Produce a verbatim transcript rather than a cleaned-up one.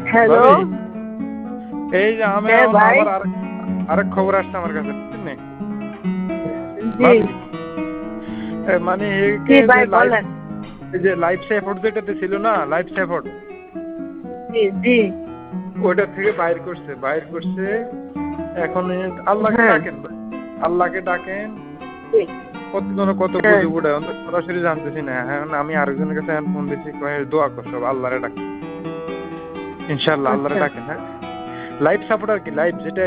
Hello এই যে আমি হ্যাঁ ভাই আবার আরেক আরেক খবর আসছে আমার কাছে, বুঝছেন নি? জি ভাবি, এ মানে জি একে যে ভাই লাইফ বলেন যে লাইফ সাপোর্ট যেটাতে ছিল না, লাইফ সাপোর্ট জি জি ওইটা থেকে বাইর করছে বাইর করছে এখন এ আল্লাহকে হ্যাঁ ডাকেন ভাই, আল্লাহকে ডাকেন। জি কতজন কত হ্যাঁ গুজব উড়ায়, অন্তত সরাসরি জানতেছি না। এখন আমি আরেকজনের কাছে এখন ফোন দিচ্ছি, কয়ে দোয়া কর সব আল্লাহরে ডাকেন, ইনশাআল্লাহ আল্লাহরে আচ্ছা ডাকেন। হ্যাঁ, লাইফ সাপোর্ট আর কি, লাইফ যেটা